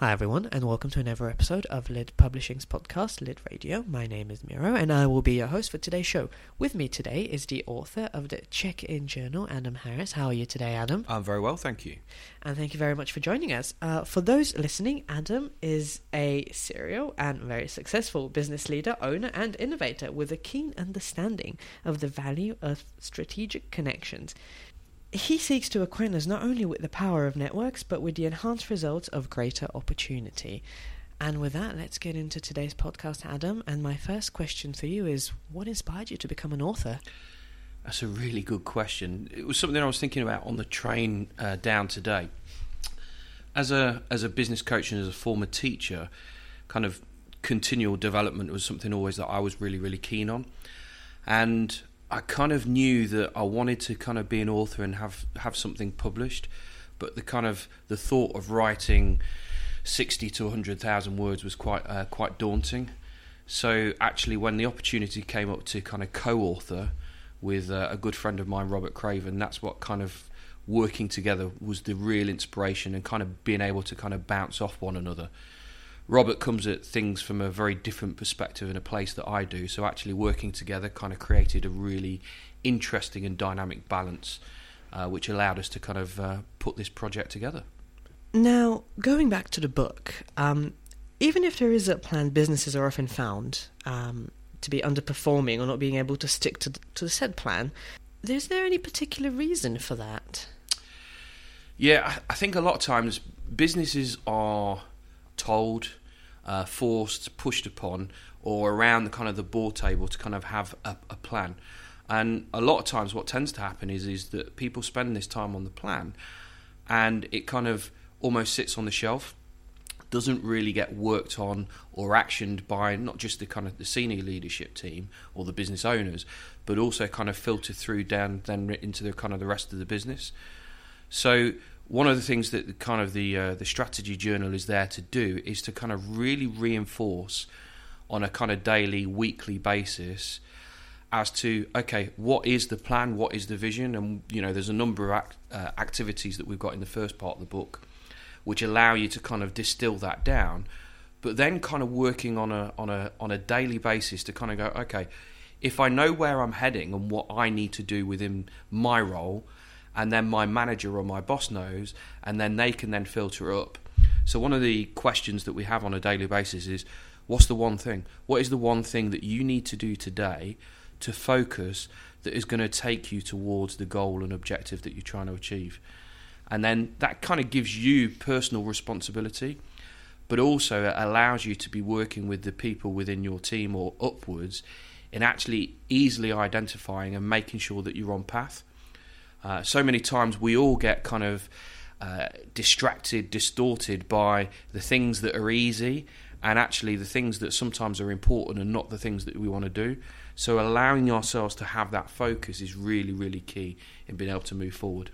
Hi everyone, and welcome to another episode of Lid Publishing's podcast, Lid Radio. My name is Miro, and I will be your host for today's show. With me today is the author of the Check-In Journal, Adam Harris. How are you today, Adam? I'm very well, thank you. And thank you very much for joining us. For those listening, Adam is a serial and very successful business leader, owner, and innovator with a keen understanding of the value of strategic connections. He seeks to acquaint us not only with the power of networks, but with the enhanced results of greater opportunity. And with that, let's get into today's podcast, Adam. And my first question for you is, what inspired you to become an author? That's a really good question. It was something I was thinking about on the train down today. As a business coach and as a former teacher, kind of continual development was something always that I was really, really keen on. And I kind of knew that I wanted to kind of be an author and have something published, but the thought of writing 60 to 100,000 words was quite daunting. So actually, when the opportunity came up to kind of co-author with a good friend of mine, Robert Craven, that's what kind of working together was the real inspiration and kind of being able to kind of bounce off one another. Robert comes at things from a very different perspective in a place that I do, so actually working together kind of created a really interesting and dynamic balance, which allowed us to kind of put this project together. Now, going back to the book, even if there is a plan, businesses are often found to be underperforming or not being able to stick to the said plan. Is there any particular reason for that? Yeah, I think a lot of times businesses are told, forced, pushed upon, or around the kind of the board table to kind of have a plan. And a lot of times what tends to happen is that people spend this time on the plan and it kind of almost sits on the shelf, doesn't really get worked on or actioned by not just the kind of the senior leadership team or the business owners, but also kind of filter through down then into the kind of the rest of the business. So one of the things that the strategy journal is there to do is to kind of really reinforce on a kind of daily, weekly basis as to, okay, what is the plan, what is the vision? And, you know, there's a number of activities that we've got in the first part of the book which allow you to kind of distill that down, but then kind of working on a daily basis to kind of go, okay, if I know where I'm heading and what I need to do within my role, and then my manager or my boss knows, and then they can then filter up. So one of the questions that we have on a daily basis is, what's the one thing? What is the one thing that you need to do today to focus that is going to take you towards the goal and objective that you're trying to achieve? And then that kind of gives you personal responsibility, but also it allows you to be working with the people within your team or upwards in actually easily identifying and making sure that you're on path. So many times we all get kind of distracted, distorted by the things that are easy and actually the things that sometimes are important and not the things that we want to do. So allowing ourselves to have that focus is really, really key in being able to move forward.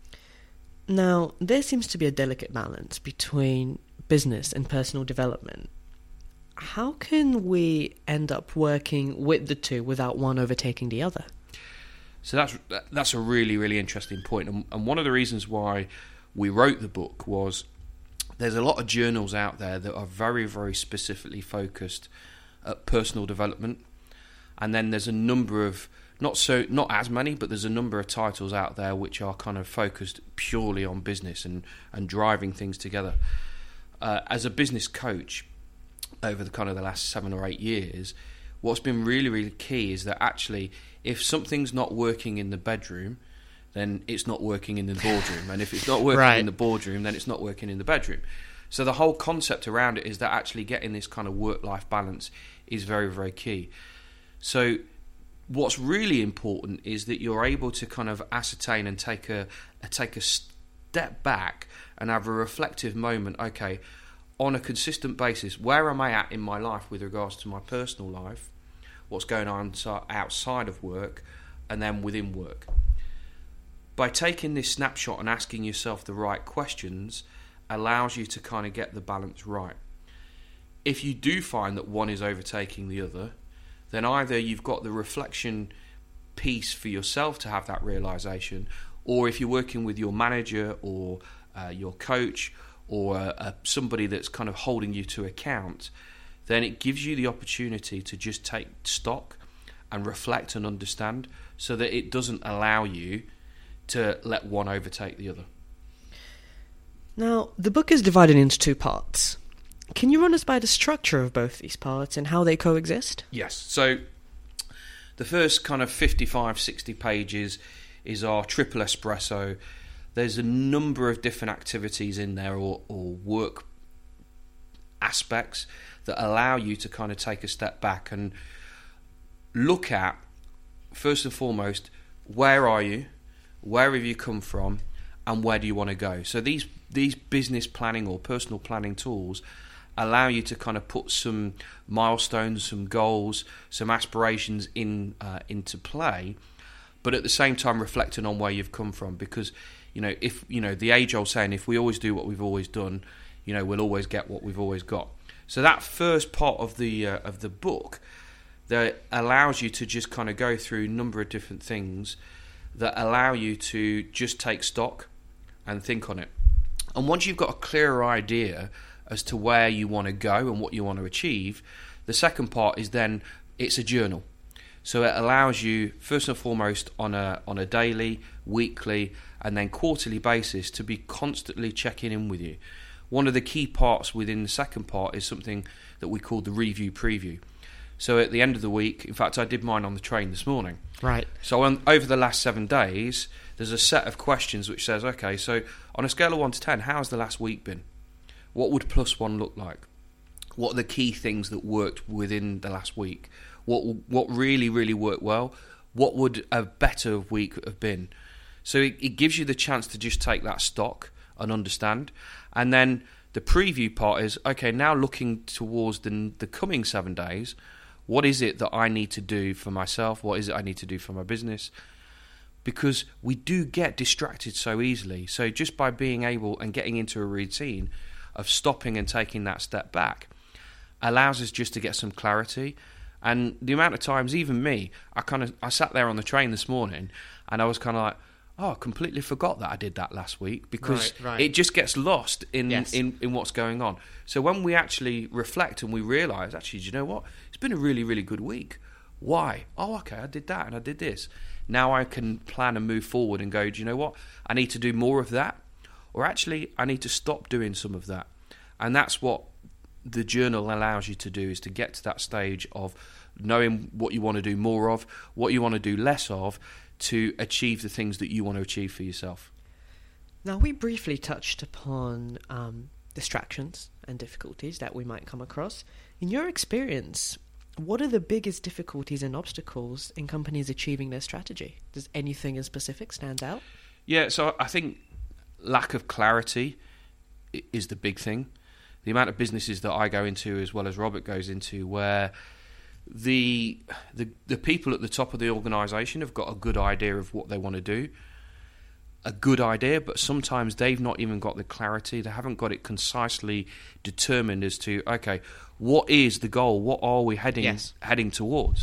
Now, there seems to be a delicate balance between business and personal development. How can we end up working with the two without one overtaking the other? So that's a really, really interesting point. And one of the reasons why we wrote the book was there's a lot of journals out there that are very, very specifically focused at personal development. And then there's a number of, not as many, but there's a number of titles out there which are kind of focused purely on business and driving things together. As a business coach, over the kind of the last 7 or 8 years, what's been really, really key is that actually, if something's not working in the bedroom, then it's not working in the boardroom. And if it's not working in the boardroom, then it's not working in the bedroom. So the whole concept around it is that actually getting this kind of work-life balance is very, very key. So what's really important is that you're able to kind of ascertain and take a step back and have a reflective moment. Okay, on a consistent basis, where am I at in my life with regards to my personal life? What's going on outside of work and then within work? By taking this snapshot and asking yourself the right questions allows you to kind of get the balance right. If you do find that one is overtaking the other, then either you've got the reflection piece for yourself to have that realization, or if you're working with your manager or your coach or somebody that's kind of holding you to account, then it gives you the opportunity to just take stock and reflect and understand, so that it doesn't allow you to let one overtake the other. Now, the book is divided into 2 parts. Can you run us by the structure of both these parts and how they coexist? Yes. So the first kind of 55, 60 pages is our triple espresso. There's a number of different activities in there, or work aspects that allow you to kind of take a step back and look at, first and foremost, where are you, where have you come from, and where do you want to go. So these business planning or personal planning tools allow you to kind of put some milestones, some goals, some aspirations into play, but at the same time reflecting on where you've come from. Because if the age-old saying, if we always do what we've always done, we'll always get what we've always got. So that first part of the book that allows you to just kind of go through a number of different things that allow you to just take stock and think on it. And once you've got a clearer idea as to where you want to go and what you want to achieve, the second part is then it's a journal. So it allows you, first and foremost, on a daily, weekly, and then quarterly basis to be constantly checking in with you. One of the key parts within the second part is something that we call the review preview. So at the end of the week, in fact, I did mine on the train this morning. Right. So over the last 7 days, there's a set of questions which says, okay, so on a scale of 1 to 10, how's the last week been? What would +1 look like? What are the key things that worked within the last week? What really, really worked well? What would a better week have been? So it gives you the chance to just take that stock and understand. And then the preview part is, okay, now looking towards the coming 7 days, what is it that I need to do for myself? What is it I need to do for my business? Because we do get distracted so easily. So just by being able and getting into a routine of stopping and taking that step back allows us just to get some clarity. And the amount of times, even me, I sat there on the train this morning and I was kind of like, oh, I completely forgot that I did that last week, because right. It just gets lost in what's going on. So when we actually reflect and we realise, actually, do you know what? It's been a really, really good week. Why? Oh, okay, I did that and I did this. Now I can plan and move forward and go, do you know what? I need to do more of that. Or actually, I need to stop doing some of that. And that's what the journal allows you to do, is to get to that stage of knowing what you want to do more of, what you want to do less of, to achieve the things that you want to achieve for yourself. Now, we briefly touched upon distractions and difficulties that we might come across. In your experience, what are the biggest difficulties and obstacles in companies achieving their strategy? Does anything in specific stand out? Yeah, so I think lack of clarity is the big thing. The amount of businesses that I go into, as well as Robert goes into, where the people at the top of the organisation have got a good idea of what they want to do, a good idea, but sometimes they've not even got the clarity. They haven't got it concisely determined as to, okay, what is the goal? What are we heading towards?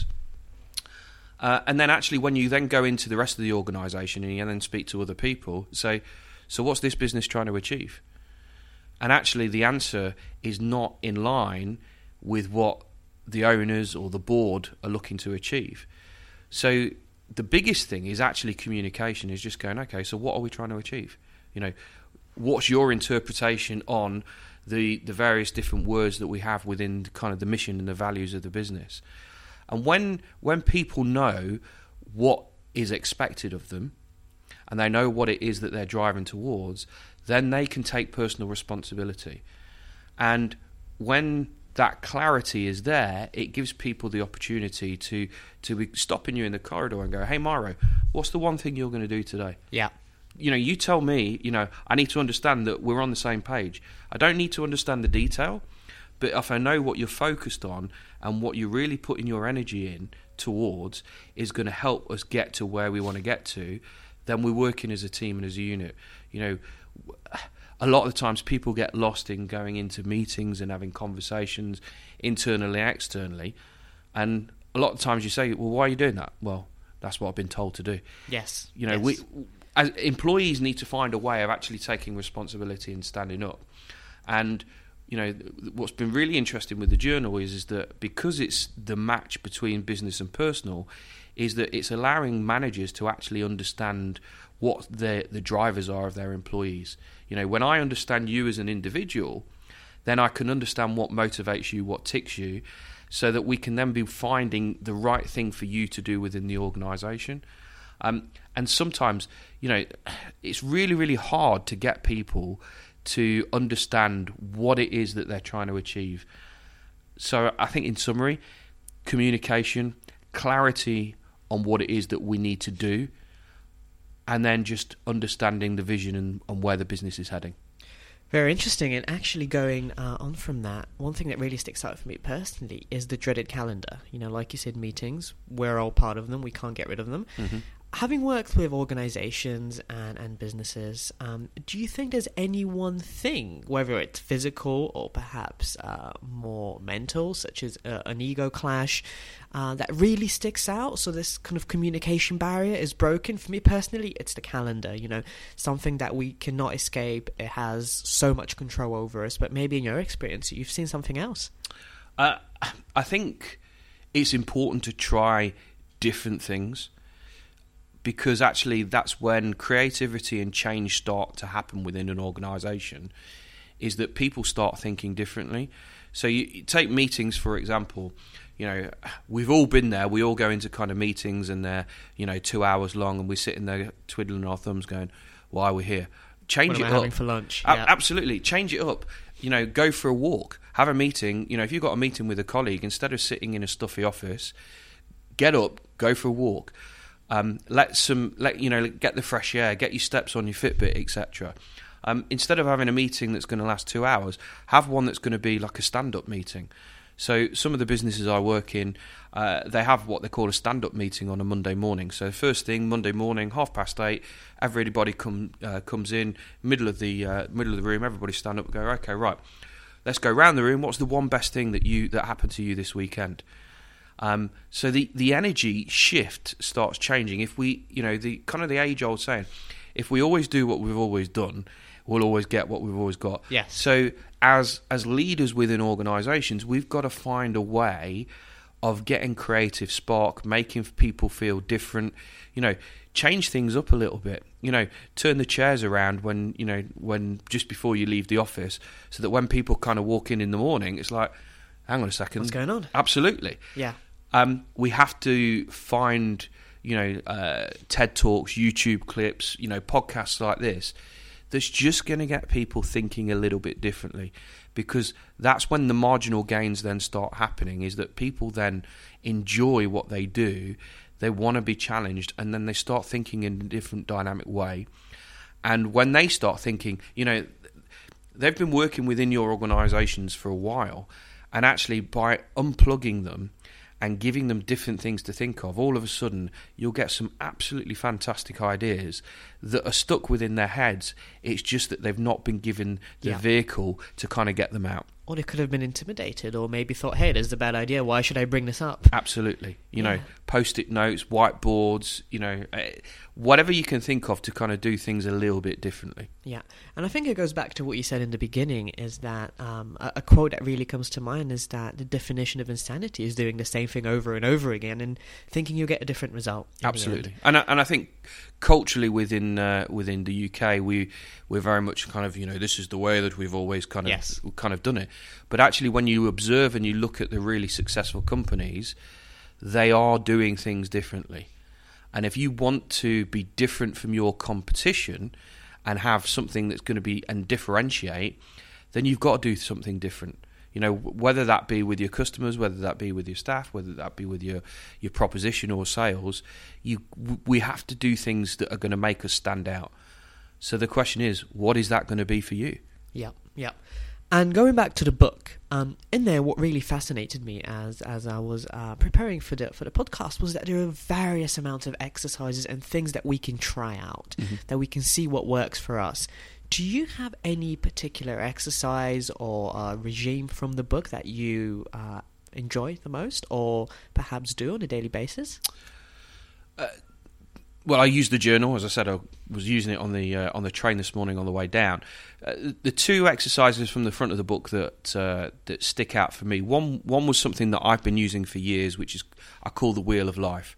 And then actually when you then go into the rest of the organisation and you then speak to other people, say, so what's this business trying to achieve? And actually the answer is not in line with what the owners or the board are looking to achieve. So the biggest thing is actually communication, is just going, okay, so what are we trying to achieve? What's your interpretation on the various different words that we have within kind of the mission and the values of the business? And when people know what is expected of them and they know what it is that they're driving towards, then they can take personal responsibility. And when that clarity is there, it gives people the opportunity to be stopping you in the corridor and go, hey, Mauro, what's the one thing you're going to do today? Yeah. You tell me, I need to understand that we're on the same page. I don't need to understand the detail, but if I know what you're focused on and what you're really putting your energy in towards is going to help us get to where we want to get to, then we're working as a team and as a unit. A lot of the times people get lost in going into meetings and having conversations internally and externally. And a lot of times you say, well, why are you doing that? Well, that's what I've been told to do. Yes. We, as employees, need to find a way of actually taking responsibility and standing up. And what's been really interesting with the journal is that because it's the match between business and personal, is that it's allowing managers to actually understand what the drivers are of their employees. When I understand you as an individual, then I can understand what motivates you, what ticks you, so that we can then be finding the right thing for you to do within the organisation. And sometimes, it's really, really hard to get people to understand what it is that they're trying to achieve. So I think in summary, communication, clarity on what it is that we need to do, and then just understanding the vision and where the business is heading. Very interesting. And actually going on from that, one thing that really sticks out for me personally is the dreaded calendar. Like you said, meetings, we're all part of them. We can't get rid of them. Mm-hmm. Having worked with organizations and businesses, do you think there's any one thing, whether it's physical or perhaps more mental, such as an ego clash, that really sticks out? So this kind of communication barrier is broken. For me personally, it's the calendar, something that we cannot escape. It has so much control over us, but maybe in your experience, you've seen something else. I think it's important to try different things, because actually that's when creativity and change start to happen within an organisation, is that people start thinking differently. So you take meetings, for example. We've all been there. We all go into kind of meetings and they're, 2 hours long, and we're sitting there twiddling our thumbs going, why are we here? Change it up. Having for lunch? Absolutely. Change it up. Go for a walk. Have a meeting. If you've got a meeting with a colleague, instead of sitting in a stuffy office, get up, go for a walk. Get the fresh air, get your steps on your Fitbit, etc. Instead of having a meeting that's going to last 2 hours, have one that's going to be like a stand-up meeting. So some of the businesses I work in, they have what they call a stand-up meeting on a Monday morning. So first thing, Monday morning, 8:30, everybody comes in, middle of the room, everybody stand up and go, okay, right, let's go round the room. What's the one best thing that happened to you this weekend? So the energy shift starts changing. If we, the age-old saying, if we always do what we've always done, we'll always get what we've always got. Yes. So as leaders within organisations, we've got to find a way of getting creative spark, making people feel different. Change things up a little bit. Turn the chairs around when just before you leave the office, so that when people kind of walk in the morning, it's like, hang on a second, what's going on? Absolutely. Yeah. We have to find, TED Talks, YouTube clips, podcasts like this, that's just going to get people thinking a little bit differently, because that's when the marginal gains then start happening, is that people then enjoy what they do, they want to be challenged, and then they start thinking in a different dynamic way. And when they start thinking, they've been working within your organisations for a while, and actually by unplugging them and giving them different things to think of, all of a sudden you'll get some absolutely fantastic ideas that are stuck within their heads. It's just that they've not been given the vehicle to kind of get them out. Or they could have been intimidated, or maybe thought, hey, this is a bad idea, why should I bring this up? Absolutely. Post-it notes, whiteboards, whatever you can think of to kind of do things a little bit differently. Yeah, and I think it goes back to what you said in the beginning, is that a quote that really comes to mind is that the definition of insanity is doing the same thing over and over again and thinking you'll get a different result. Absolutely. And I think culturally within the UK, we're very much kind of, this is the way that we've always kind of done it. But actually, when you observe and you look at the really successful companies, they are doing things differently. And if you want to be different from your competition and have something that's going to be and differentiate, then you've got to do something different. Whether that be with your customers, whether that be with your staff, whether that be with your proposition or sales, we have to do things that are going to make us stand out. So the question is, what is that going to be for you? Yeah. And going back to the book, in there, what really fascinated me as I was preparing for the podcast was that there are various amounts of exercises and things that we can try out, that we can see what works for us. Do you have any particular exercise or regime from the book that you enjoy the most, or perhaps do on a daily basis? Well, I used the journal. As I said, I was using it on the train this morning on the way down. The two exercises from the front of the book that stick out for me. One was something that I've been using for years, which is I call the Wheel of Life.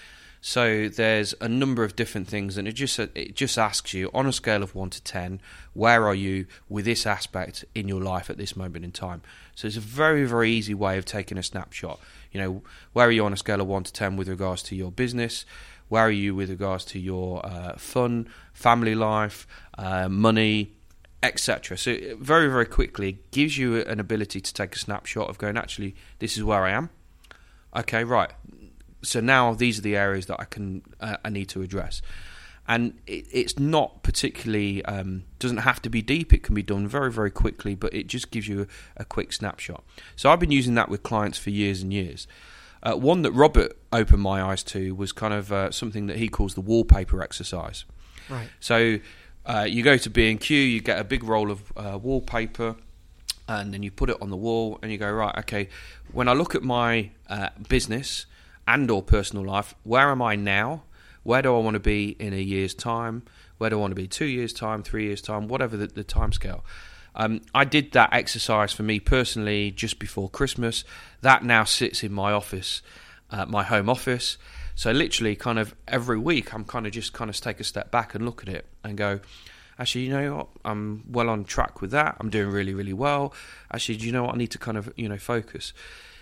So there's a number of different things, and it just asks you on a scale of 1 to 10, where are you with this aspect in your life at this moment in time? So it's a very, very easy way of taking a snapshot. You know, where are you on a scale of 1 to 10 with regards to your business? Where are you with regards to your fun, family life, money, etc.? So very, very quickly, it gives you an ability to take a snapshot of going, actually, this is where I am. Okay, right. So now these are the areas that I need to address. And it's not particularly, doesn't have to be deep. It can be done very, very quickly, but it just gives you a quick snapshot. So I've been using that with clients for years and years. One that Robert opened my eyes to was kind of something that he calls the wallpaper exercise. Right. So you go to B&Q, you get a big roll of wallpaper, and then you put it on the wall, and you go, right, okay, when I look at my business and or personal life, where am I now? Where do I want to be in a year's time? Where do I want to be 2 years' time, 3 years' time, whatever the time scale? I did that exercise for me personally just before Christmas. That now sits in my office, my home office. So literally kind of every week I'm kind of take a step back and look at it and go, actually, you know what? I'm well on track with that. I'm doing really, really well. Actually, do you know what? I need to kind of, focus.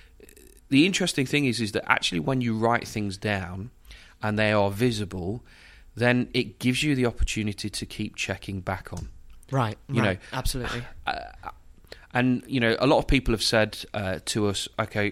The interesting thing is that actually when you write things down and they are visible, then it gives you the opportunity to keep checking back on. Right, you know, absolutely. And, a lot of people have said to us, okay,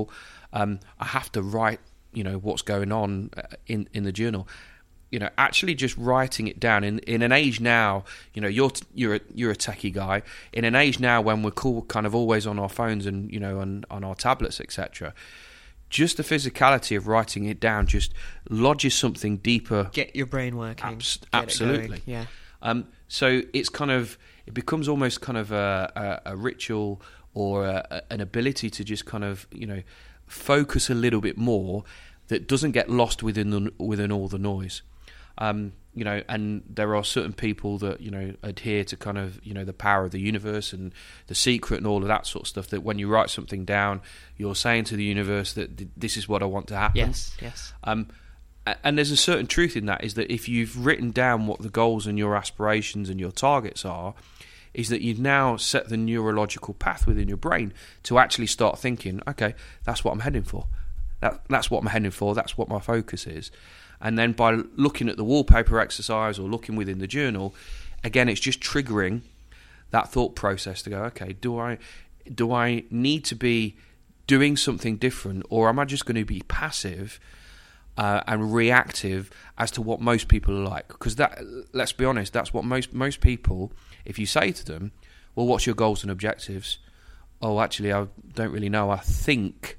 I have to write, what's going on in the journal. Actually just writing it down in an age now, you're a techie guy. In an age now when we're cool, kind of always on our phones and, on our tablets, etc., just the physicality of writing it down just lodges something deeper. Get your brain working. Absolutely. Yeah. So it's it becomes almost kind of a ritual or an ability to just kind of, focus a little bit more that doesn't get lost within all the noise. And there are certain people that, adhere to kind of, the power of the universe and the secret and all of that sort of stuff, that when you write something down, you're saying to the universe that this is what I want to happen. Yes. And there's a certain truth in that, is that if you've written down what the goals and your aspirations and your targets are, is that you've now set the neurological path within your brain to actually start thinking, okay, that's what I'm heading for. That's what I'm heading for. That's what my focus is. And then by looking at the wallpaper exercise or looking within the journal, again, it's just triggering that thought process to go, okay, do I need to be doing something different, or am I just going to be passive and reactive as to what most people are like? Because let's be honest, that's what most people, if you say to them, well, what's your goals and objectives? Oh, actually, I don't really know. I think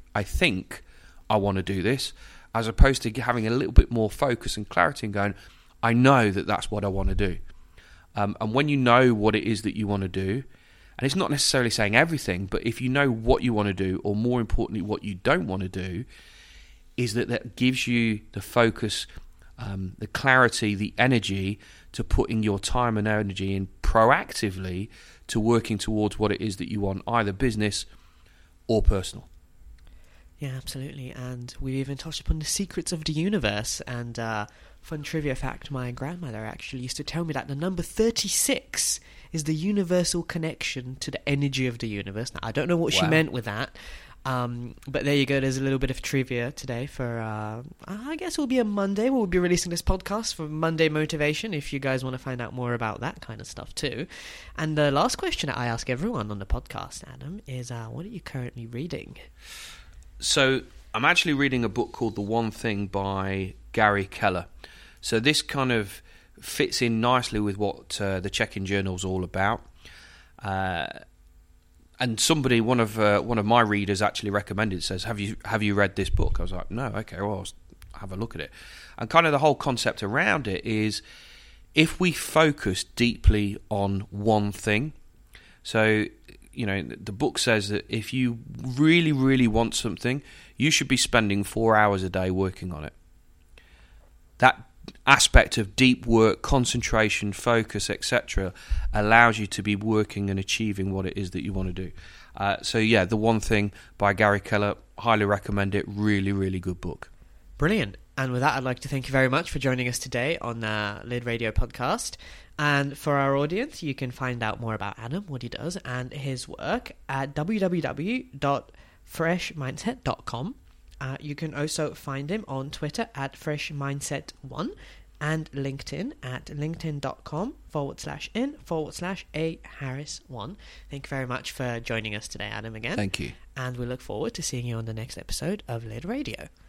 I want to do this, as opposed to having a little bit more focus and clarity and going, I know that that's what I want to do. And when you know what it is that you want to do, and it's not necessarily saying everything, but if you know what you want to do, or more importantly, what you don't want to do, is that gives you the focus, the clarity, the energy to putting your time and energy in proactively to working towards what it is that you want, either business or personal. Yeah, absolutely. And we've even touched upon the secrets of the universe. And fun trivia fact, my grandmother actually used to tell me that the number 36 is the universal connection to the energy of the universe. Now, I don't know what she meant with that. But there you go. There's a little bit of trivia today for, I guess it will be a Monday. We'll be releasing this podcast for Monday Motivation, if you guys want to find out more about that kind of stuff too. And the last question that I ask everyone on the podcast, Adam, is what are you currently reading? So I'm actually reading a book called The One Thing by Gary Keller. So this kind of fits in nicely with what the Check-in Journal is all about. And somebody, one of my readers actually recommended it, says, have you read this book? I was like, no, okay, well, I'll have a look at it. And kind of the whole concept around it is, if we focus deeply on one thing, so, the book says that if you really, really want something, you should be spending 4 hours a day working on it. aspect of deep work, concentration, focus, etc., allows you to be working and achieving what it is that you want to do. So yeah, The One Thing by Gary Keller, highly recommend it. Really, really good book. Brilliant. And with that, I'd like to thank you very much for joining us today on Lid Radio Podcast. And for our audience, you can find out more about Adam, what he does, and his work at www.freshmindset.com. You can also find him on Twitter at freshmindset1 and LinkedIn at linkedin.com/in/aharris1. Thank you very much for joining us today, Adam, again. Thank you. And we look forward to seeing you on the next episode of Lid Radio.